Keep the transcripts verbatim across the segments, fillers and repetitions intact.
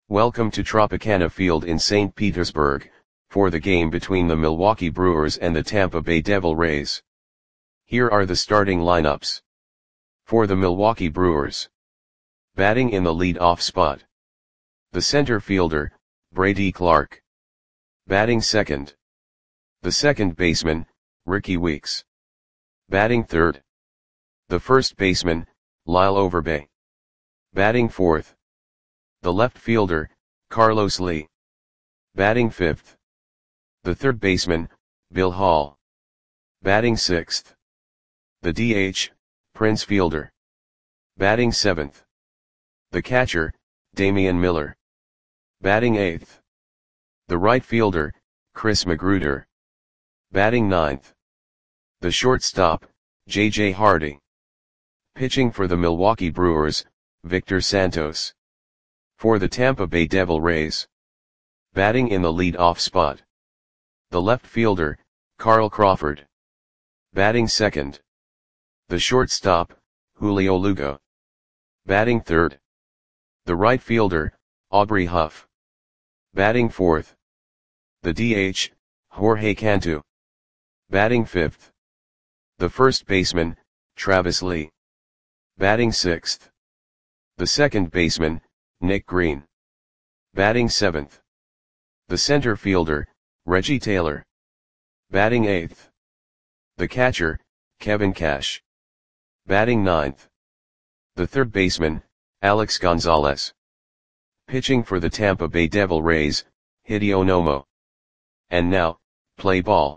Welcome to Tropicana Field in Saint Petersburg, for the game between the Milwaukee Brewers and the Tampa Bay Devil Rays. Here are the starting lineups. For the Milwaukee Brewers. Batting in the lead-off spot. The center fielder, Brady Clark. Batting second. The second baseman, Rickie Weeks. Batting third. The first baseman, Lyle Overbay. Batting fourth. The left fielder, Carlos Lee. Batting fifth. The third baseman, Bill Hall. Batting sixth. The D H, Prince Fielder. Batting seventh. The catcher, Damian Miller. Batting eighth. The right fielder, Chris Magruder. Batting ninth. The shortstop, J J Hardy. Pitching for the Milwaukee Brewers, Victor Santos. For the Tampa Bay Devil Rays. Batting in the lead-off spot. The left fielder, Carl Crawford. Batting second. The shortstop, Julio Lugo. Batting third. The right fielder, Aubrey Huff. Batting fourth. The D H, Jorge Cantu. Batting fifth. The first baseman, Travis Lee. Batting sixth. The second baseman, Nick Green. Batting seventh. The center fielder, Reggie Taylor. Batting eighth. The catcher, Kevin Cash. Batting ninth. The third baseman, Alex Gonzalez. Pitching for the Tampa Bay Devil Rays, Hideo Nomo. And now, play ball.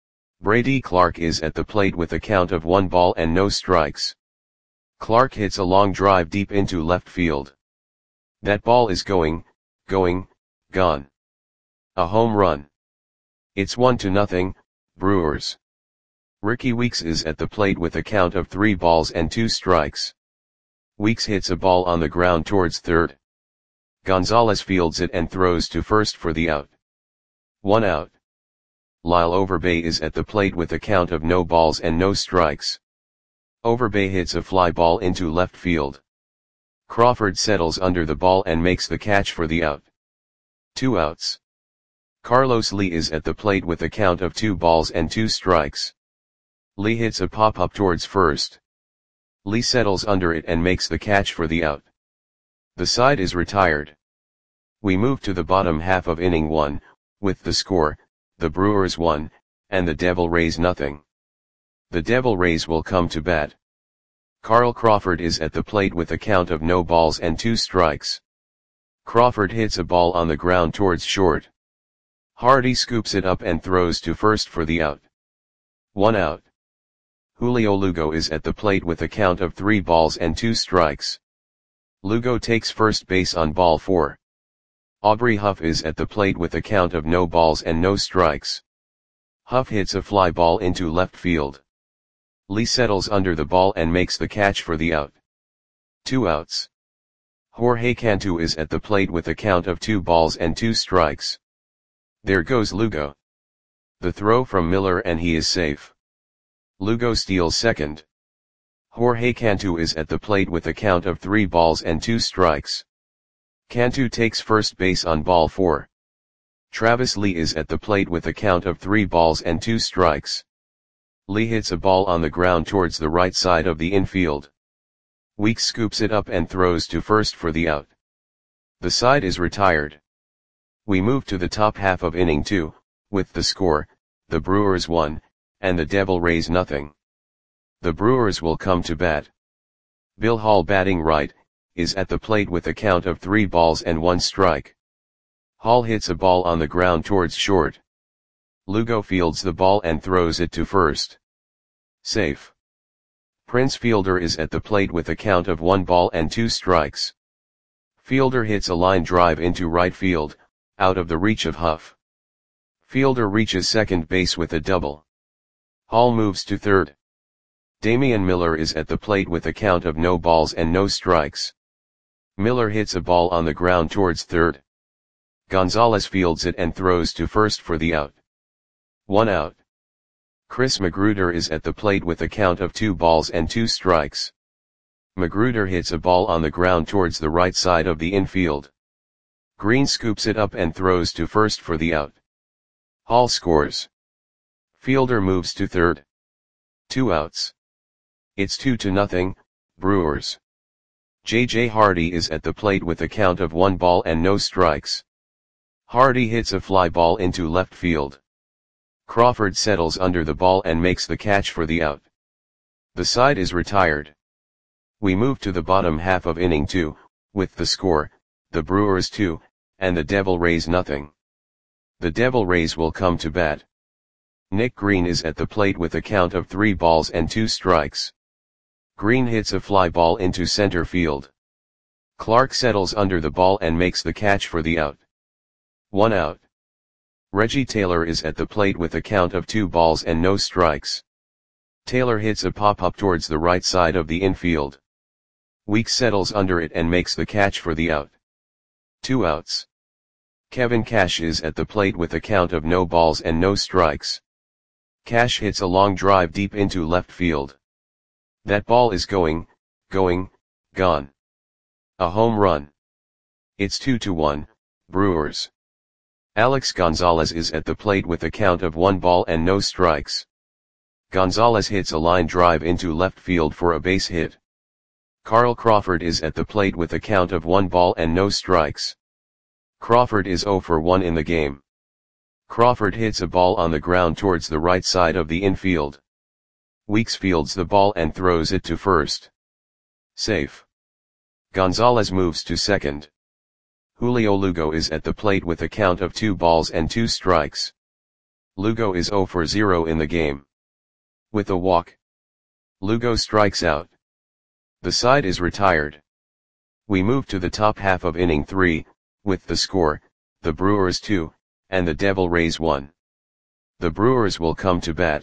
Brady Clark is at the plate with a count of one ball and no strikes. Clark hits a long drive deep into left field. That ball is going, going, gone. A home run. It's one to nothing, Brewers. Rickie Weeks is at the plate with a count of three balls and two strikes. Weeks hits a ball on the ground towards third. Gonzalez fields it and throws to first for the out. One out. Lyle Overbay is at the plate with a count of no balls and no strikes. Overbay hits a fly ball into left field. Crawford settles under the ball and makes the catch for the out. Two outs. Carlos Lee is at the plate with a count of two balls and two strikes. Lee hits a pop-up towards first. Lee settles under it and makes the catch for the out. The side is retired. We move to the bottom half of inning one, with the score, the Brewers one, and the Devil Rays nothing. The Devil Rays will come to bat. Carl Crawford is at the plate with a count of no balls and two strikes. Crawford hits a ball on the ground towards short. Hardy scoops it up and throws to first for the out. One out. Julio Lugo is at the plate with a count of three balls and two strikes. Lugo takes first base on ball four. Aubrey Huff is at the plate with a count of no balls and no strikes. Huff hits a fly ball into left field. Lee settles under the ball and makes the catch for the out. Two outs. Jorge Cantu is at the plate with a count of two balls and two strikes. There goes Lugo. The throw from Miller and he is safe. Lugo steals second. Jorge Cantu is at the plate with a count of three balls and two strikes. Cantu takes first base on ball four. Travis Lee is at the plate with a count of three balls and two strikes. Lee hits a ball on the ground towards the right side of the infield. Weeks scoops it up and throws to first for the out. The side is retired. We move to the top half of inning two, with the score, the Brewers one, and the Devil Rays nothing. The Brewers will come to bat. Bill Hall batting right, is at the plate with a count of three balls and one strike. Hall hits a ball on the ground towards short. Lugo fields the ball and throws it to first. Safe. Prince Fielder is at the plate with a count of one ball and two strikes. Fielder hits a line drive into right field, out of the reach of Huff. Fielder reaches second base with a double. Hall moves to third. Damian Miller is at the plate with a count of no balls and no strikes. Miller hits a ball on the ground towards third. Gonzalez fields it and throws to first for the out. One out. Chris Magruder is at the plate with a count of two balls and two strikes. Magruder hits a ball on the ground towards the right side of the infield. Green scoops it up and throws to first for the out. Hall scores. Fielder moves to third. Two outs. It's two to nothing, Brewers. J J Hardy is at the plate with a count of one ball and no strikes. Hardy hits a fly ball into left field. Crawford settles under the ball and makes the catch for the out. The side is retired. We move to the bottom half of inning two, with the score, the Brewers two, and the Devil Rays nothing. The Devil Rays will come to bat. Nick Green is at the plate with a count of three balls and two strikes. Green hits a fly ball into center field. Clark settles under the ball and makes the catch for the out. One out. Reggie Taylor is at the plate with a count of two balls and no strikes. Taylor hits a pop-up towards the right side of the infield. Weeks settles under it and makes the catch for the out. Two outs. Kevin Cash is at the plate with a count of no balls and no strikes. Cash hits a long drive deep into left field. That ball is going, going, gone. A home run. It's two to one, Brewers. Alex Gonzalez is at the plate with a count of one ball and no strikes. Gonzalez hits a line drive into left field for a base hit. Carl Crawford is at the plate with a count of one ball and no strikes. Crawford is zero for one in the game. Crawford hits a ball on the ground towards the right side of the infield. Weeks fields the ball and throws it to first. Safe. Gonzalez moves to second. Julio Lugo is at the plate with a count of two balls and two strikes. Lugo is zero for zero in the game. With a walk, Lugo strikes out. The side is retired. We move to the top half of inning three, with the score, the Brewers two, and the Devil Rays one. The Brewers will come to bat.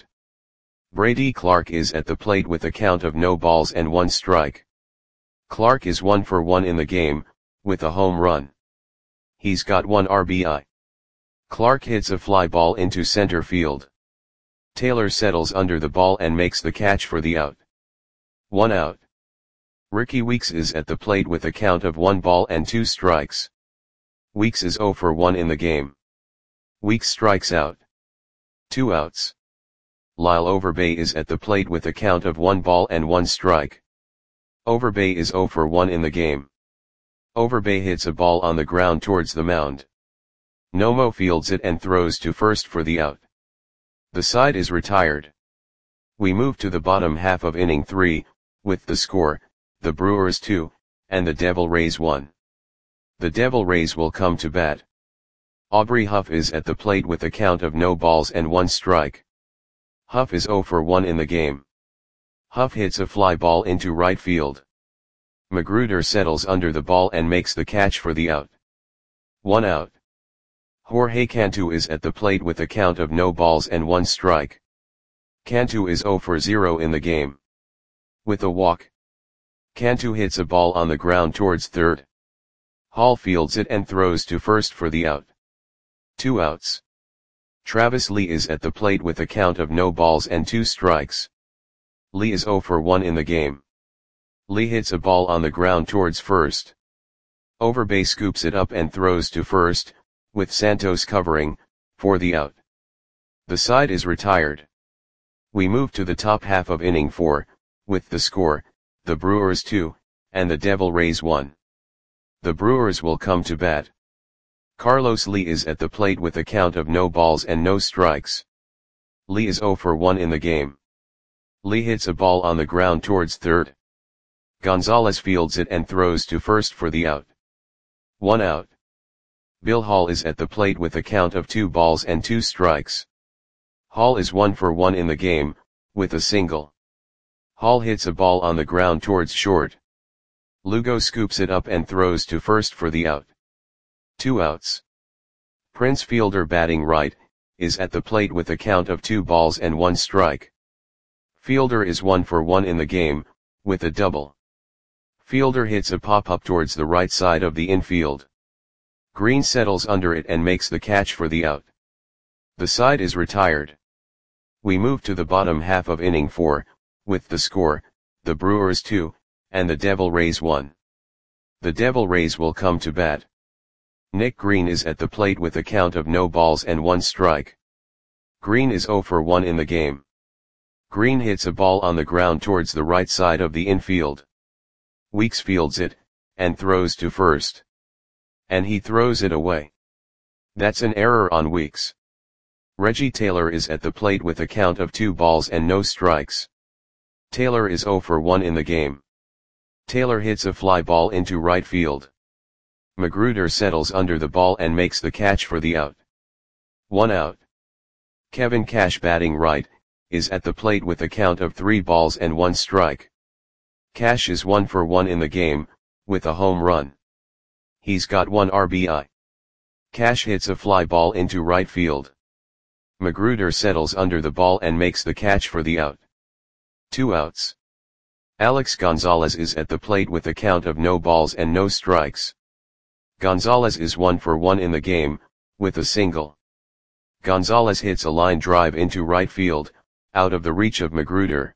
Brady Clark is at the plate with a count of no balls and one strike. Clark is one for one in the game, with a home run. He's got one R B I. Clark hits a fly ball into center field. Taylor settles under the ball and makes the catch for the out. One out. Ricky Weeks is at the plate with a count of one ball and two strikes. Weeks is zero for one in the game. Weeks strikes out. Two outs. Lyle Overbay is at the plate with a count of one ball and one strike. Overbay is zero for one in the game. Overbay hits a ball on the ground towards the mound. Nomo fields it and throws to first for the out. The side is retired. We move to the bottom half of inning three, with the score, the Brewers two, and the Devil Rays one. The Devil Rays will come to bat. Aubrey Huff is at the plate with a count of no balls and one strike. Huff is zero for one in the game. Huff hits a fly ball into right field. Magruder settles under the ball and makes the catch for the out. One out. Jorge Cantu is at the plate with a count of no balls and one strike. Cantu is zero for zero in the game. With a walk, Cantu hits a ball on the ground towards third. Hall fields it and throws to first for the out. Two outs. Travis Lee is at the plate with a count of no balls and two strikes. Lee is zero for one in the game. Lee hits a ball on the ground towards first. Overbay scoops it up and throws to first, with Santos covering, for the out. The side is retired. We move to the top half of inning four, with the score, the Brewers two, and the Devil Rays one. The Brewers will come to bat. Carlos Lee is at the plate with a count of no balls and no strikes. Lee is zero for one in the game. Lee hits a ball on the ground towards third. Gonzalez fields it and throws to first for the out. One out. Bill Hall is at the plate with a count of two balls and two strikes. Hall is one for one in the game, with a single. Hall hits a ball on the ground towards short. Lugo scoops it up and throws to first for the out. Two outs. Prince Fielder, batting right, is at the plate with a count of two balls and one strike. Fielder is one for one in the game, with a double. Fielder hits a pop-up towards the right side of the infield. Green settles under it and makes the catch for the out. The side is retired. We move to the bottom half of inning four, with the score, the Brewers two, and the Devil Rays one. The Devil Rays will come to bat. Nick Green is at the plate with a count of no balls and one strike. Green is zero for one in the game. Green hits a ball on the ground towards the right side of the infield. Weeks fields it, and throws to first. And he throws it away. That's an error on Weeks. Reggie Taylor is at the plate with a count of two balls and no strikes. Taylor is zero for one in the game. Taylor hits a fly ball into right field. Magruder settles under the ball and makes the catch for the out. One out. Kevin Cash, batting right, is at the plate with a count of three balls and one strike. Cash is one for one in the game, with a home run. He's got one R B I. Cash hits a fly ball into right field. Magruder settles under the ball and makes the catch for the out. Two outs. Alex Gonzalez is at the plate with a count of no balls and no strikes. Gonzalez is one for one in the game, with a single. Gonzalez hits a line drive into right field, out of the reach of Magruder.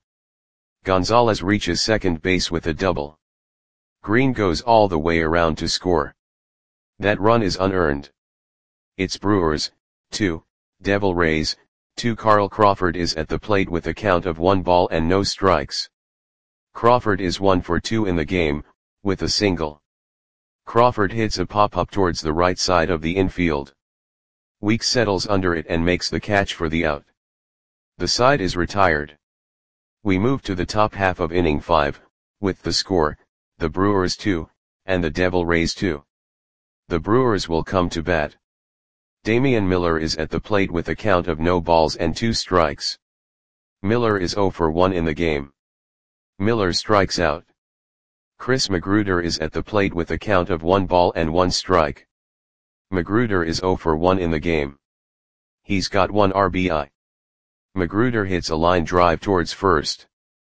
Gonzalez reaches second base with a double. Green goes all the way around to score. That run is unearned. It's Brewers, two, Devil Rays, two. Carl Crawford is at the plate with a count of one ball and no strikes. Crawford is one for two in the game, with a single. Crawford hits a pop-up towards the right side of the infield. Weeks settles under it and makes the catch for the out. The side is retired. We move to the top half of inning five, with the score, the Brewers two, and the Devil Rays two. The Brewers will come to bat. Damian Miller is at the plate with a count of no balls and two strikes. Miller is zero for one in the game. Miller strikes out. Chris Magruder is at the plate with a count of one ball and one strike. Magruder is zero for one in the game. He's got one R B I. Magruder hits a line drive towards first.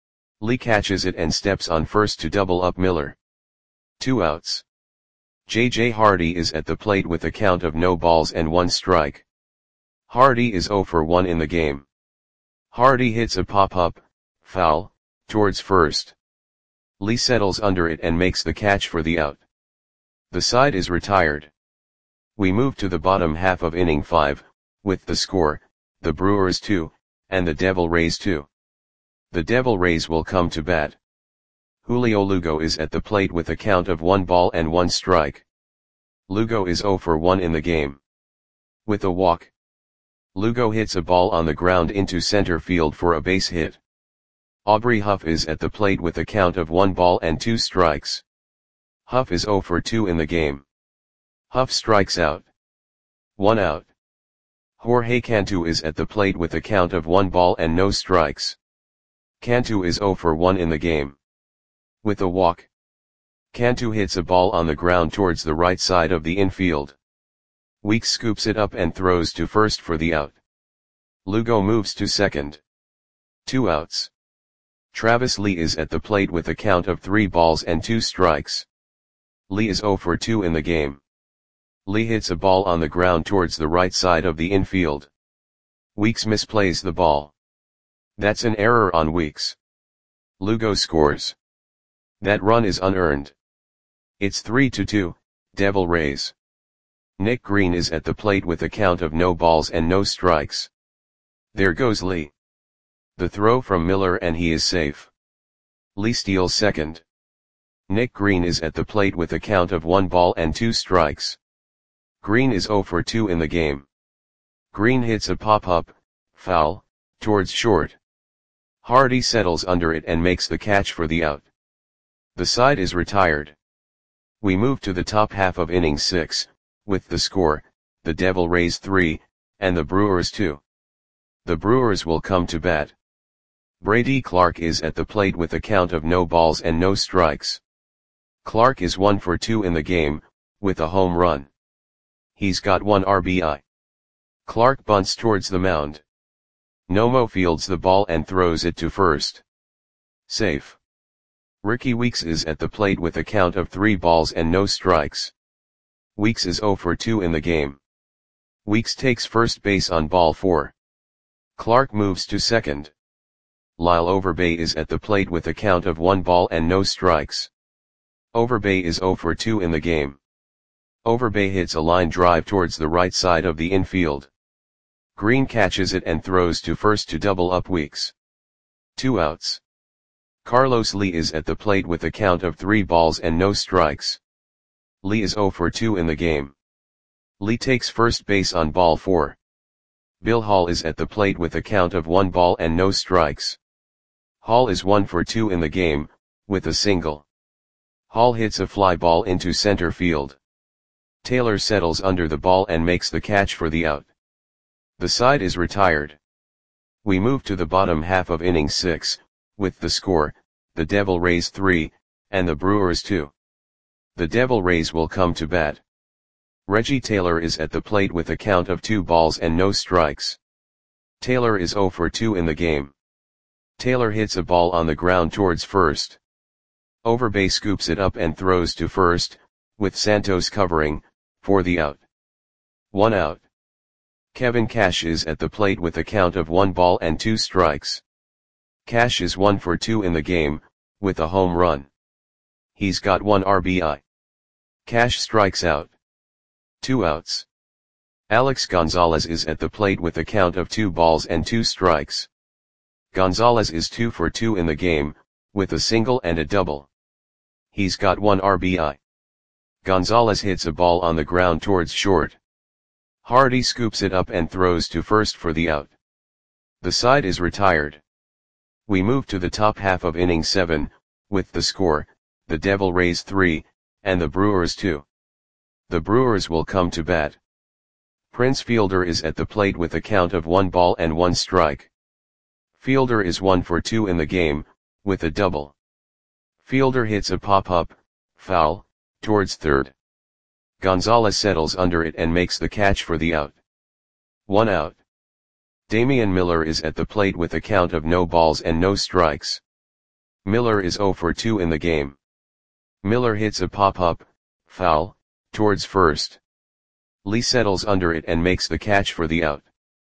Lee catches it and steps on first to double up Miller. Two outs. J J Hardy is at the plate with a count of no balls and one strike. Hardy is zero for one in the game. Hardy hits a pop-up, foul, towards first. Lee settles under it and makes the catch for the out. The side is retired. We move to the bottom half of inning five, with the score, the Brewers two, and the Devil Rays two. The Devil Rays will come to bat. Julio Lugo is at the plate with a count of one ball and one strike. Lugo is zero for one in the game. With a walk. Lugo hits a ball on the ground into center field for a base hit. Aubrey Huff is at the plate with a count of one ball and two strikes. Huff is zero for two in the game. Huff strikes out. One out. Jorge Cantu is at the plate with a count of one ball and no strikes. Cantu is zero for one in the game. With a walk. Cantu hits a ball on the ground towards the right side of the infield. Weeks scoops it up and throws to first for the out. Lugo moves to second. Two outs. Travis Lee is at the plate with a count of three balls and two strikes. Lee is zero for two in the game. Lee hits a ball on the ground towards the right side of the infield. Weeks misplays the ball. That's an error on Weeks. Lugo scores. That run is unearned. It's three to two, Devil Rays. Nick Green is at the plate with a count of no balls and no strikes. There goes Lee. The throw from Miller and he is safe. Lee steals second. Nick Green is at the plate with a count of one ball and two strikes. Green is zero for two in the game. Green hits a pop-up, foul, towards short. Hardy settles under it and makes the catch for the out. The side is retired. We move to the top half of inning six, with the score, the Devil Rays three, and the Brewers two. The Brewers will come to bat. Brady Clark is at the plate with a count of no balls and no strikes. Clark is one for two in the game, with a home run. He's got one R B I. Clark bunts towards the mound. Nomo fields the ball and throws it to first. Safe. Ricky Weeks is at the plate with a count of three balls and no strikes. Weeks is zero for two in the game. Weeks takes first base on ball four. Clark moves to second. Lyle Overbay is at the plate with a count of one ball and no strikes. Overbay is zero for two in the game. Overbay hits a line drive towards the right side of the infield. Green catches it and throws to first to double up Weeks. Two outs. Carlos Lee is at the plate with a count of three balls and no strikes. Lee is oh for two in the game. Lee takes first base on ball four. Bill Hall is at the plate with a count of one ball and no strikes. Hall is one for two in the game, with a single. Hall hits a fly ball into center field. Taylor settles under the ball and makes the catch for the out. The side is retired. We move to the bottom half of inning six, with the score, the Devil Rays three, and the Brewers two. The Devil Rays will come to bat. Reggie Taylor is at the plate with a count of two balls and no strikes. Taylor is oh for two in the game. Taylor hits a ball on the ground towards first. Overbay scoops it up and throws to first, with Santos covering, for the out. One out. Kevin Cash is at the plate with a count of one ball and two strikes. Cash is one for two in the game, with a home run. He's got one R B I. Cash strikes out. Two outs. Alex Gonzalez is at the plate with a count of two balls and two strikes. Gonzalez is two for two in the game, with a single and a double. He's got one R B I. Gonzalez hits a ball on the ground towards short. Hardy scoops it up and throws to first for the out. The side is retired. We move to the top half of inning seven, with the score, the Devil Rays three, and the Brewers two. The Brewers will come to bat. Prince Fielder is at the plate with a count of one ball and one strike. Fielder is one for two in the game, with a double. Fielder hits a pop-up, foul, towards third. Gonzalez settles under it and makes the catch for the out. One out. Damian Miller is at the plate with a count of no balls and no strikes. Miller is oh for two in the game. Miller hits a pop-up, foul, towards first. Lee settles under it and makes the catch for the out.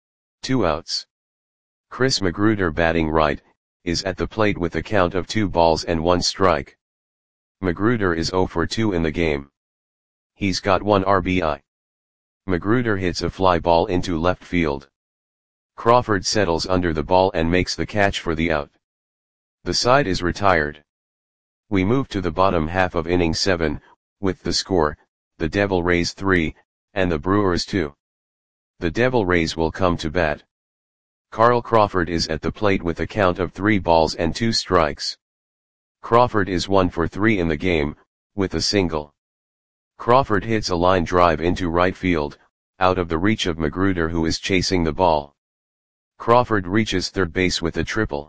Two outs. Chris Magruder, batting right, is at the plate with a count of two balls and one strike. Magruder is oh for two in the game. He's got one R B I. Magruder hits a fly ball into left field. Crawford settles under the ball and makes the catch for the out. The side is retired. We move to the bottom half of inning seven, with the score, the Devil Rays three, and the Brewers two. The Devil Rays will come to bat. Carl Crawford is at the plate with a count of three balls and two strikes. Crawford is one for three in the game, with a single. Crawford hits a line drive into right field, out of the reach of Magruder, who is chasing the ball. Crawford reaches third base with a triple.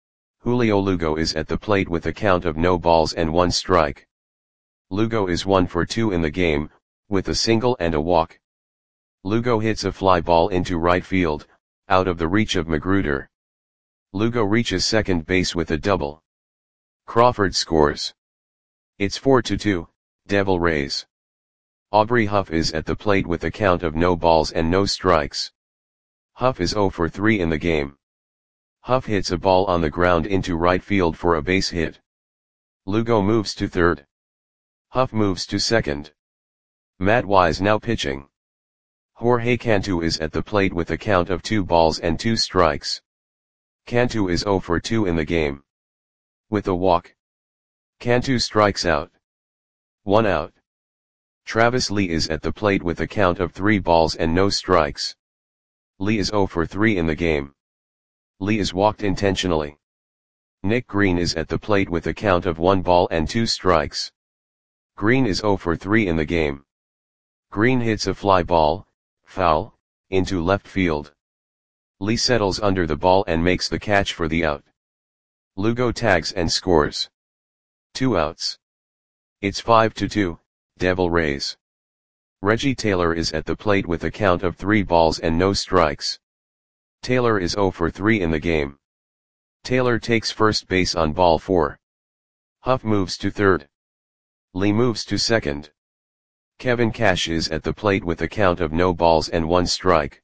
Julio Lugo is at the plate with a count of no balls and one strike. Lugo is one for two in the game, with a single and a walk. Lugo hits a fly ball into right field, out of the reach of Magruder. Lugo reaches second base with a double. Crawford scores. It's four to two, Devil Rays. Aubrey Huff is at the plate with a count of no balls and no strikes. Huff is oh for three in the game. Huff hits a ball on the ground into right field for a base hit. Lugo moves to third. Huff moves to second. Matt Wise now pitching. Jorge Cantu is at the plate with a count of two balls and two strikes. Cantu is oh for two in the game. With a walk. Cantu strikes out. One out. Travis Lee is at the plate with a count of three balls and no strikes. Lee is oh for three in the game. Lee is walked intentionally. Nick Green is at the plate with a count of one ball and two strikes. Green is oh for three in the game. Green hits a fly ball, foul, into left field. Lee settles under the ball and makes the catch for the out. Lugo tags and scores. Two outs. It's five to two, Devil Rays. Reggie Taylor is at the plate with a count of three balls and no strikes. Taylor is oh for three in the game. Taylor takes first base on ball four. Huff moves to third. Lee moves to second. Kevin Cash is at the plate with a count of no balls and one strike.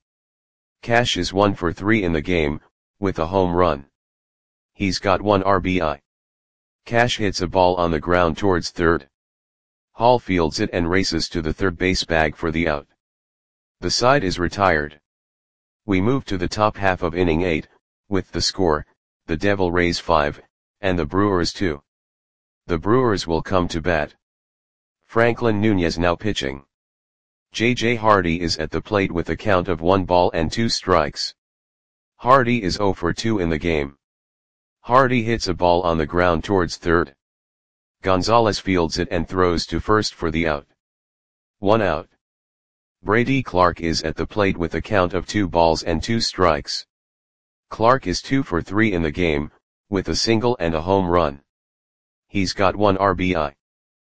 Cash is one for three in the game, with a home run. He's got one R B I. Cash hits a ball on the ground towards third. Hall fields it and races to the third base bag for the out. The side is retired. We move to the top half of inning eight, with the score, the Devil Rays five, and the Brewers two. The Brewers will come to bat. Franklin Nunez now pitching. J J Hardy is at the plate with a count of one ball and two strikes. Hardy is oh for two in the game. Hardy hits a ball on the ground towards third. Gonzalez fields it and throws to first for the out. One out. Brady Clark is at the plate with a count of two balls and two strikes. Clark is two for three in the game, with a single and a home run. He's got one R B I.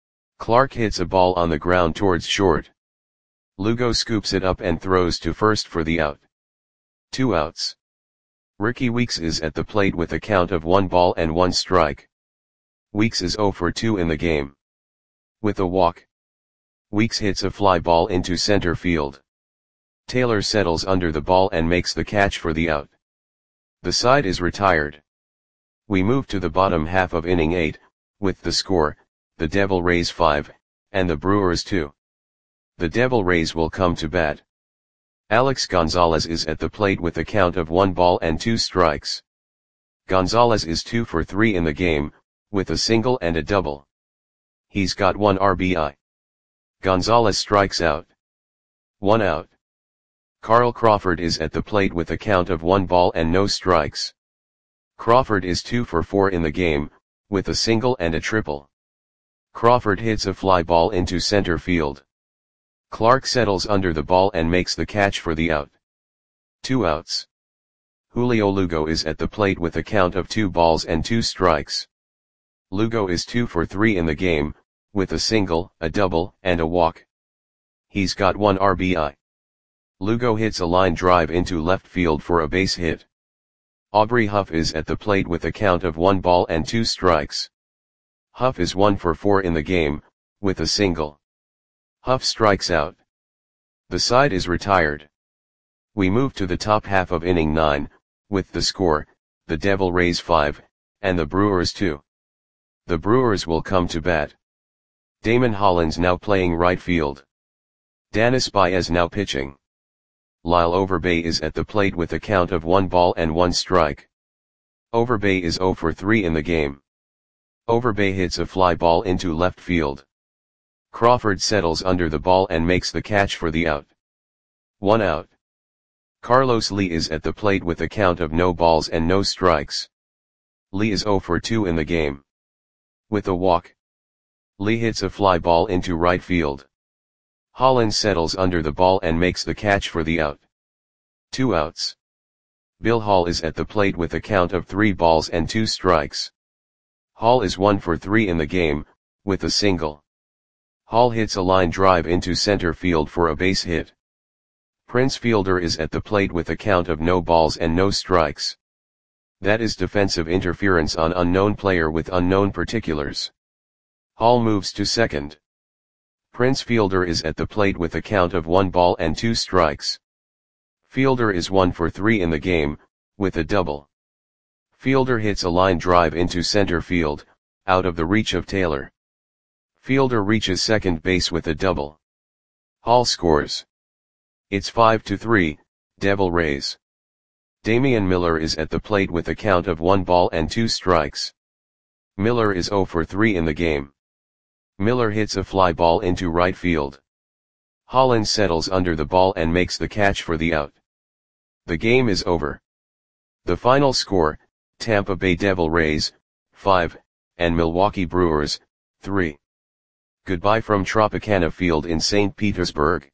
Clark hits a ball on the ground towards short. Lugo scoops it up and throws to first for the out. Two outs. Ricky Weeks is at the plate with a count of one ball and one strike. Weeks is oh for two in the game. With a walk. Weeks hits a fly ball into center field. Taylor settles under the ball and makes the catch for the out. The side is retired. We move to the bottom half of inning eight, with the score, the Devil Rays five, and the Brewers two. The Devil Rays will come to bat. Alex Gonzalez is at the plate with a count of one ball and two strikes. Gonzalez is two for three in the game, with a single and a double. He's got one R B I. Gonzalez strikes out. One out. Carl Crawford is at the plate with a count of one ball and no strikes. Crawford is two for four in the game, with a single and a triple. Crawford hits a fly ball into center field. Clark settles under the ball and makes the catch for the out. Two outs. Julio Lugo is at the plate with a count of two balls and two strikes. Lugo is two for three in the game, with a single, a double, and a walk. He's got one R B I. Lugo hits a line drive into left field for a base hit. Aubrey Huff is at the plate with a count of one ball and two strikes. Huff is one for four in the game, with a single. Huff strikes out. The side is retired. We move to the top half of inning nine, with the score, the Devil Rays five, and the Brewers two. The Brewers will come to bat. Damon Hollins now playing right field. Danis Baez now pitching. Lyle Overbay is at the plate with a count of one ball and one strike. Overbay is oh for three in the game. Overbay hits a fly ball into left field. Crawford settles under the ball and makes the catch for the out. One out. Carlos Lee is at the plate with a count of no balls and no strikes. Lee is oh for two in the game. With a walk. Lee hits a fly ball into right field. Hollins settles under the ball and makes the catch for the out. Two outs. Bill Hall is at the plate with a count of three balls and two strikes. Hall is one for three in the game, with a single. Hall hits a line drive into center field for a base hit. Prince Fielder is at the plate with a count of no balls and no strikes. That is defensive interference on unknown player with unknown particulars. Hall moves to second. Prince Fielder is at the plate with a count of one ball and two strikes. Fielder is one for three in the game, with a double. Fielder hits a line drive into center field, out of the reach of Taylor. Fielder reaches second base with a double. Hall scores. It's five to three, Devil Rays. Damian Miller is at the plate with a count of one ball and two strikes. Miller is oh for three in the game. Miller hits a fly ball into right field. Hollins settles under the ball and makes the catch for the out. The game is over. The final score, Tampa Bay Devil Rays, five, and Milwaukee Brewers, three. Goodbye from Tropicana Field in Saint Petersburg.